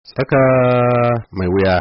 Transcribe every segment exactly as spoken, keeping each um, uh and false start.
Tsaka mai wuya.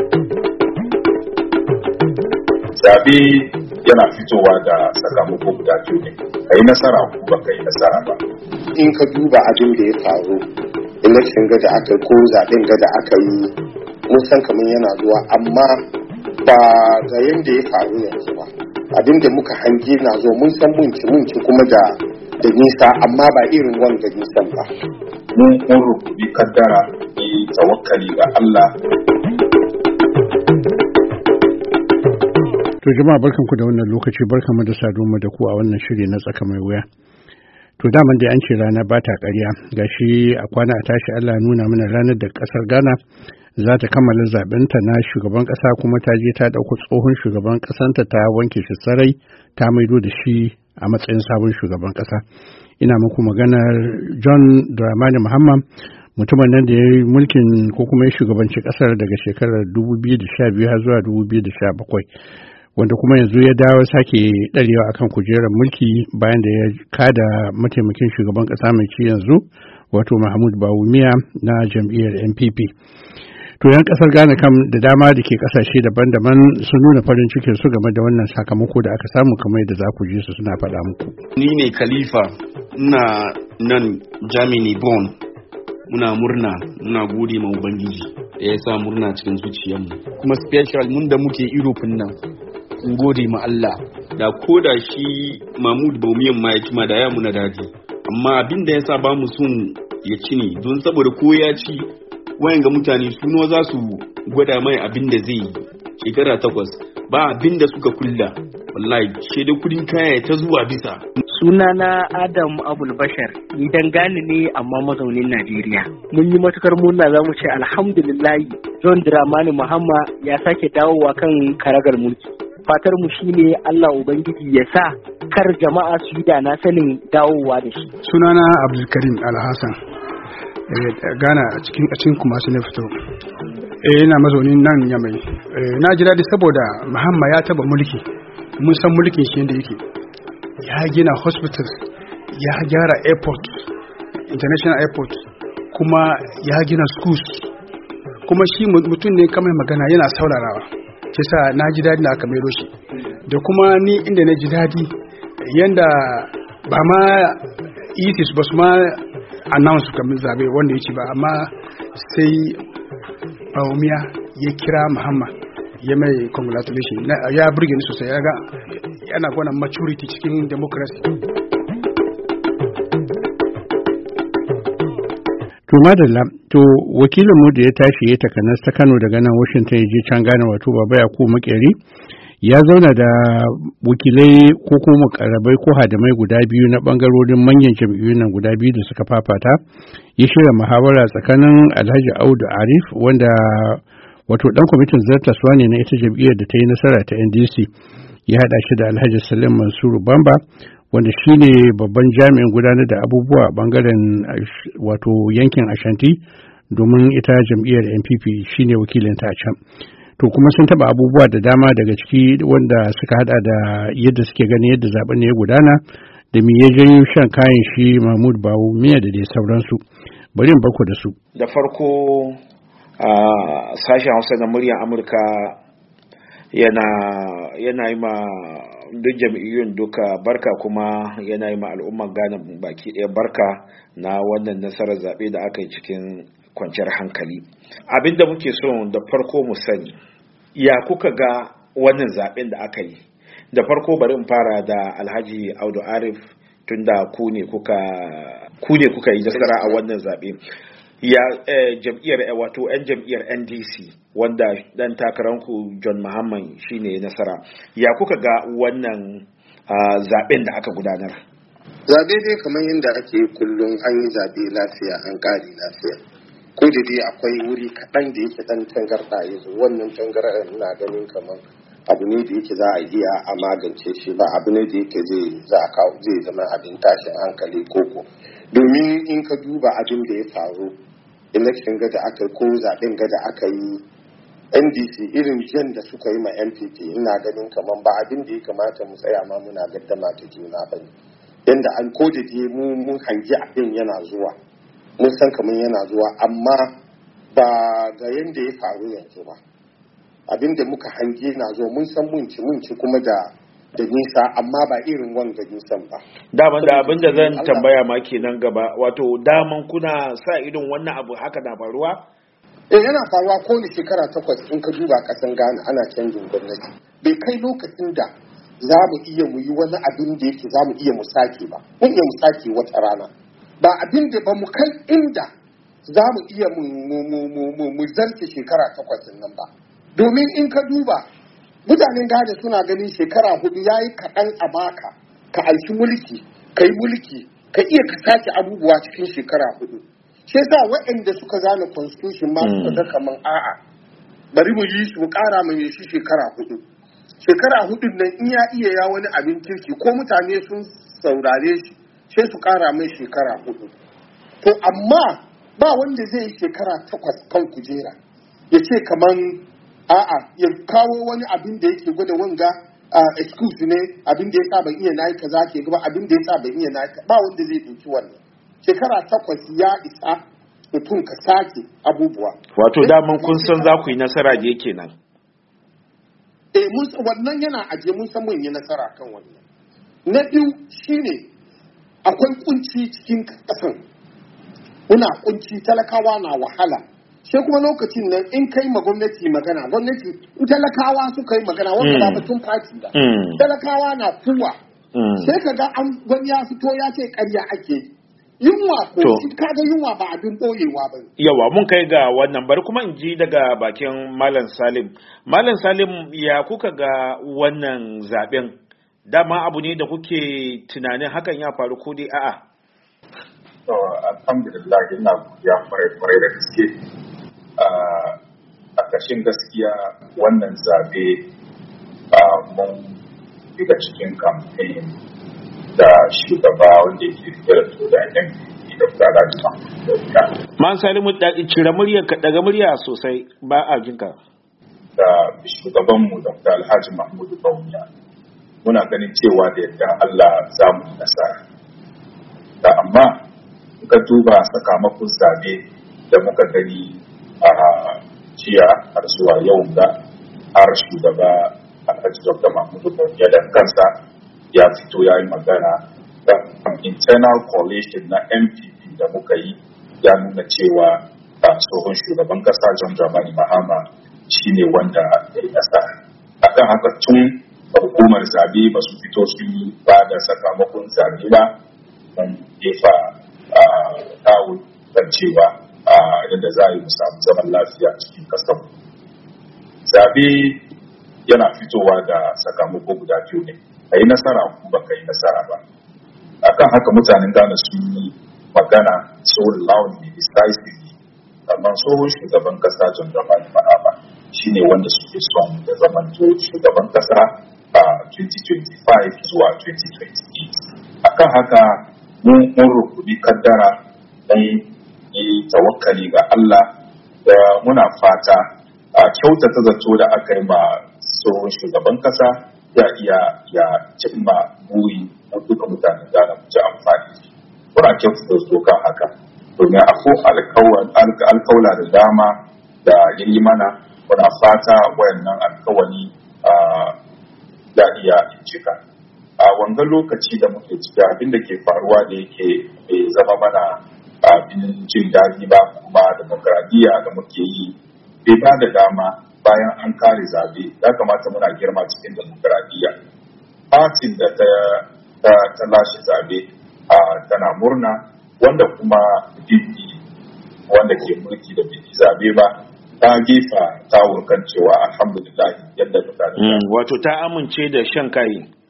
Zabe yana fitowa da sakamako guda biyu ne, ka yi nasara ko ba ka yi nasara ba. In ka duba abin da ya faru, election gada aka ko zaben gada aka yi, mun san kamar yana zuwa, amma ba ga yadda ya faru yanzu ba. Abin da muka hange na zo mun san mun ci mun ci kuma da da nisa, amma ba irin wanda nisan ba. Mun mun rubuci kaddara ne, tawakkali ga Allah. To jama'a barkanku da wannan lokaci, barkanmu da saduwa da ku a wannan shiri na tsaka mai wuya. To daman dai an ce rana ba ta ƙarya, gashi a kwana a tashi Allah nuna mana ranar da ƙasar Ghana za ta kammala zaɓenta na shugaban ƙasa, kuma ta je ta ɗauko tsohon shugaban ƙasanta ta wanke shi sarai ta maido da shi a matsayin sabon shugaban ƙasa. Ina muku maganar John Dramani Mahama, mutumin nan da ya yi mulkin ko kuma ya shugabanci ƙasar daga shekarar dubu biyu da sha biyu har zuwa dubu biyu da sha bakwai. Wanda kuma yanzu ya dawo sake ɗarewa akan kujerar mulki bayan da ya kada mataimakin shugaban ƙasa mai ci yanzu, wato Mahmud Bawumia na jam'iyyar N P P. To yan ƙasar Ghana kam da dama da ke ƙasashe daban-daban sun nuna farin cikin su game da wannan sakamako da aka samu, kamar yadda za ku ji su suna faɗa muku. Ni ne Khalifa, ina nan Germany born. Muna murna, muna gode ma Ubangiji da ya sa murna cikin zuciyarmu. Kuma special mun da muke Europe nan, in gode ma Allah. Da ko da shi Mahmud Bawumia ma ya cima da ya muna daji. Amma abin da ya sa ba mu son ya ci ne, don saboda ko ya ci wayan ga mutane suno za su gwada mai abin da zai yi shekara takwas, ba abin da suka kulla. Wallahi shaidar kudin kaya ta zuwa bisa. Sunana Adam Abul Bashar, ni dangane ne amma mazaunin Najeriya. Mun yi matukar murna, za mu ce alhamdulillahi John Dramani Mahama ya sake dawowa kan karagar mulki. Fatar mu shine Allah Ubangiji ya sa kar jama'a su yi da na sanin dawowa da shi. Sunana Abdulkarim Alhassan, Ghana cikin cikin kuma su ne fito. Eh ina mazaunin nan Yamai. Na ji daɗi saboda Mahama ya taba mulki. Mun san mulkin shi yadda yake. Ya gina hospital, ya gyara airport, international airport, kuma ya gina schools. Kuma shi mutum ne kamar magana yana saurarawa. Kisa na ji daɗi da aka maido shi. Da kuma ni inda na ji daɗi yanda ba ma itis ba su ma announce kamar zabe wanda ya ci ba, amma sai Bawumia ya kira Mahama ya mai congratulation, ya burge ni sosai. Ya ga yana gwana maturity cikin democracy. To madalla, to wakilin mu da ya tashi ya takanas ta Kano daga nan Washington ya je can Ghana, wato Baba Yakubu Makeri, ya zauna da wakilai ko kuma karabai ko hadamai guda biyu na bangarorin manyan jam'iyyun nan guda biyu da suka fafata. Ya shirya muhawara tsakanin Alhaji Audu Arif, wanda wato dan kwamitin zartaswa ne na ita jam'iyyar da ta yi nasara ta N D C. Ya hada shi da Alhaji Salim Mansuru Bamba, wanda shine babban jami'in gudanar da abubuwa a bangaren wato yankin Ashanti, domin ita jam'iyyar N P P shine wakilin ta can. To kuma sun taba abubuwa da dama daga ciki, wanda suka hada da yadda suke ganin yadda zaben ne ya gudana, da me ya janyo shan kayan shi Mahmud Bawumia da dai sauransu. Bari in barku da su. Da farko a sashen Hausa na muryar Amurka yana yana yi ma duk jam'iyyun duka barka, kuma yana yi ma al'ummar Ghana baki ɗaya barka na wannan nasarar zaɓe da aka yi cikin kwanciyar hankali. Abin da muke so da farko mu sani, ya kuka ga wannan zaɓen da aka yi? Da farko bari in fara da Alhaji Audu Arif, tunda ku ne kuka ku ne kuka yi nasara a wannan zaɓe. Ya eh, jam'iyyar wato 'yan jam'iyyar N D C, wanda dan takaranku John Mahama shine nasara. Ya kuka ga wannan uh, zaben da aka gudanar? Zabe dai kamar yadda ake kullum, an yi zabe lafiya, an kare lafiya. Ko da dai akwai wuri kaɗan da yake ɗan tangarɗa yanzu, wannan tangarɗa ina ganin kamar abu ne da yake za a iya a magance shi, ba abu ne da yake zai za a kawo zai zama abin tashin hankali koko. Domin in ka duba abin da ya faru, election gada aka ko zaben gada aka yi, N D C irin jan da suka yi ma N P P, ina ganin kamar ba abin da ya kamata mu tsaya ma muna gaddama ta juna ba ne. Yanda an ko da mu mun hangi abin yana zuwa, mun san kamar yana zuwa, amma ba ga yadda ya faru yanzu ba. Abinda muka hange na zo mun san mun ci mun ci kuma da da nisa amma ba irin wanga nisan ba. Daman da abin da zan tambaya ma kenan gaba, wato daman kuna sa irin wannan abu haka na faruwa? Eh yana faruwa kowane shekara takwas in ka duba kasan Ghana ana canjin gwamnati. Bai kai lokacin da za mu iya mu yi wani abin da yake za mu iya mu sake ba. Mun iya mu sake wata rana. Ba abin da ba mu kai inda za mu iya mu zarce shekara takwas nan ba. Domin in ka duba mutanen Ghana suna ganin shekara hudu ya yi kaɗan a baka ka aiki mulki ka yi mulki ka iya ka sake abubuwa cikin shekara hudu. Shi yasa waɗanda suka zana constitution ma suka ga kaman a'a bari mu yi shi mu ƙara mai shi shekara hudu. Shekara hudu nan in ya iya ya wani abin kirki ko mutane sun saurare shi sai su ƙara mai shekara hudu. To amma ba wanda zai yi shekara takwas kan kujera ya ce kaman a'a ya kawo wani abin da yake gwada wanga excuse ne abin da yasa ban iya nayi kaza ke gaba abin da yasa ban iya nayi ba wanda zai dauki wannan shekara takwas ya isa mutum ka sake abubuwa. Wato daman kun san za ku yi nasara je kenan. Eh mun wannan yana aje mun san mun yi nasara kan wannan. Na biyu shine akwai kunci cikin kasan. Muna kunci talakawa na wahala. Sai kuma lokacin nan in kai ma gwamnati magana gwamnati talakawa suka yi magana wanda ba batun fati ba talakawa na kuwa sai ka ga an wani ya fito ya ce ƙarya ake yunwa ko kaga yunwa ba abin boyewa ba yawa mun kai ga wannan bari kuma in ji daga bakin Malam Salim. Malam Salim, ya kuka ga wannan zaben dama abu ne da kuke tunanin hakan ya faru ko dai a'a? To alhamdulillah ina ya fara fara da gaske a ƙarshen gaskiya wannan zabe mun daga cikin campaign da shugaba wanda yake da da yan da fara da Man Salimu da cire muryar ka daga murya sosai ba a jinka. Da shugaban mu da Alhaji Mahmudu Bawumia muna ganin cewa da yadda Allah za mu nasara. Da amma ka duba sakamakon zabe da muka gani a jiya har zuwa yau da har shugaba Alhaji Dokta Mahmudu Bawumia da kansa ya fito ya yi magana da internal coalition na M P P da muka yi ya nuna cewa a tsohon shugaban kasa John Dramani Mahama shi ne wanda ya yi nasara. Akan haka tun hukumar zabe ba su fito su yi ba da sakamakon zabe ba mun jefa kawo kan cewa yadda za a yi samu zaman lafiya cikin kasar. Zabe yana fitowa da sakamako guda biyu ne, ka yi nasara ko ba ka yi nasara ba. Akan haka mutanen Ghana sun yi magana so loudly decisively amma tsohon shugaban kasa John Dramani Mahama shi ne wanda suke son ya zamanto shugaban kasa a twenty twenty-five zuwa twenty twenty-eight. Akan haka mun rukuni kaddara don yi tawakkali ga Allah da muna fata a kyautata zato da aka yi ma tsohon shugaban kasa ya iya ya cimma buri na duka mutanen Ghana mu ci amfani da shi. Muna kyautata zato kan haka domin akwai alkawla da dama da yi mana muna fata wayannan alkawari ya iya cika. A wangan lokaci da muke ciki abin da ke faruwa da yake bai zama mana abin jin daɗi ba kuma demokradiyya da muke yi bai ba da dama bayan an kare zabe ya kamata muna girma cikin demokradiyya. Fatin da ta ta lashe zabe tana murna wanda kuma bidi wanda ke mulki da bidi zabe ba ta gefa ta wurkan cewa alhamdulillah yadda mutane wato ta amince da shan kai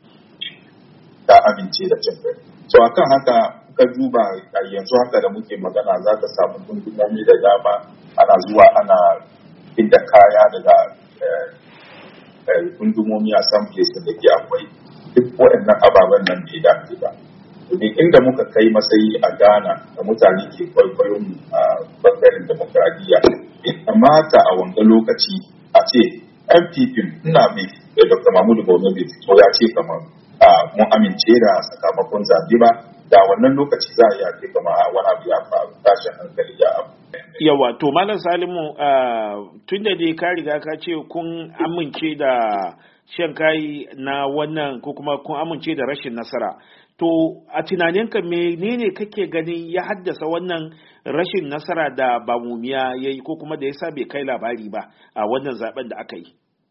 ta amince da cin kai. So akan haka ka duba yanzu haka da muke magana za ka samu gungumomi da dama ana zuwa ana inda kaya daga gungumomi a san place da ke akwai duk waɗannan ababen nan bai dace ba. Domin inda muka kai matsayi a Ghana da mutane ke kwaikwayon a bangaren demokradiyya bai kamata a wanga lokaci a ce M P P ina mai Doctor Mahmudu Bawumia bai fito ya ce kamar mun amince da sakamakon zabe ba da wannan lokaci za a yi ake kama wani abu ya faru tashin hankali ya abu yawa to malam Salimu tun da dai ka riga ka ce kun amince da shan kai na wannan ko kuma kun amince da rashin nasara, to a tunaninka menene kake ganin ya haddasa wannan rashin nasara da Bawumia ya yi ko kuma da yasa bai kai labari ba a wannan zaben da aka yi?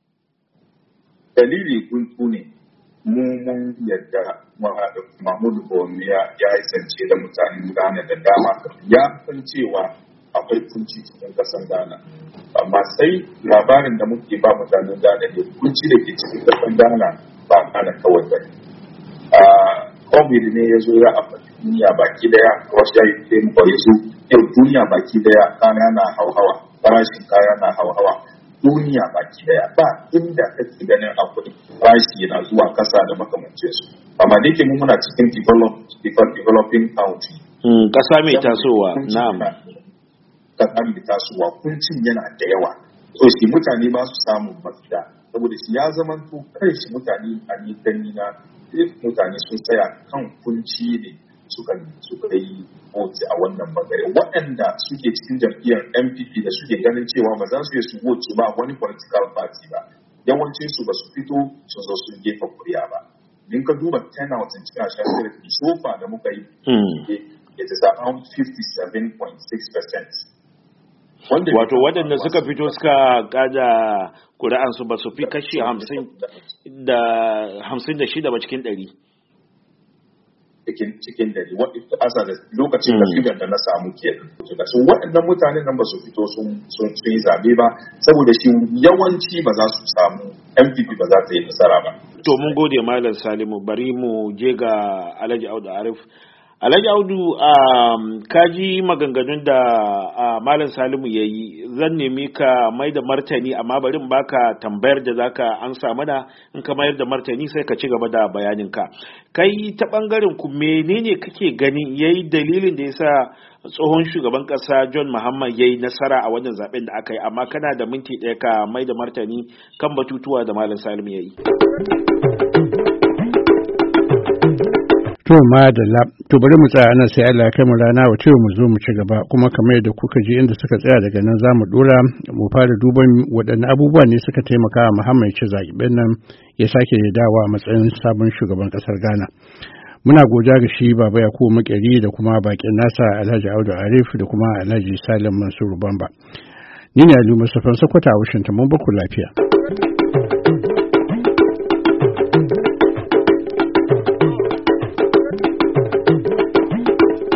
Dalili guntu ne, mu mun yadda Mahmudu Bawumia ya yi zance da mutanen Ghana da dama, ya san cewa akwai kunci cikin kasan Ghana, amma sai labarin da muke ba mutanen Ghana ne kunci da ke cikin kasan Ghana ba Ghana kawai ba. COVID ne ya zo ya afaki duniya baki daya, wasu ya yi taimako ya zo yau duniya baki daya kaya na hauhawa, farashin kaya na hauhawa, duniya baki daya ba inda kake ganin akwai farashi yana zuwa kasa da makamancin su. Amma da yake muna cikin developing country. Kasa mai tasowa, na'am. Kasa mai tasowa, kuncin yana da yawa. So shi mutane ba su samu mafita, saboda shi ya zama to kai shi mutane a ni gani na mutane sun tsaya kan kunci ne suka suka yi vote a wannan bangare, waɗanda suke cikin jam'iyyar N P P da suke ganin cewa ba za su yi su vote ba wani political party ba, yawancin su ba su fito su zo sun gefa kuri'a ba. In ka duba turnout in cikin ashirin sofa da muka yi it is around fifty-seven point six percent. Wato waɗanda suka fito suka kada kuri'ansu ba su fi kashi hamsin da hamsin da shida ba cikin ɗari. Cikin ɗari, asa da lokacin da figar da na samu ke so waɗannan mutanen nan ba su fito sun yi zaɓe ba, saboda shi yawanci ba za su samu N P P ba za ta yi nasara ba. To mun gode Malam Salimu, bari mu je ga Alhaji Audu Arif. Alhaji Audu, um, kaji maganganun da uh, Malam Salimu ya yi, zan nemi ka mai da martani, amma bari in baka tambayar da zaka ansa mana, in ka mayar da martani sai ka ci gaba da bayaninka. Kai ta bangaren ku menene kake ganin yayi dalilin da yasa tsohon shugaban kasa John Mahama yayi nasara a wannan zaben da aka yi, amma kana da minti ɗaya ka mai da martani kan batutuwa da Malam Salimu ya yi. To madalla, to bari mu tsaya nan sai Allah ya kai mu rana wace mu zo mu ci gaba, kuma kamar yadda kuka ji inda suka tsaya daga nan zamu dora mu fara duban waɗanne abubuwa ne suka taimaka wa Muhammad ya ci zaɓen nan ya sake dawowa a matsayin sabon shugaban ƙasar Ghana. Muna godiya ga shi Baba Yakubu Makeri da kuma bakin nasa Alhaji Audu Arif da kuma Alhaji Salim Mansur Bamba. Ni ne Ali Mustapha Sokoto a Washington, mun baku lafiya.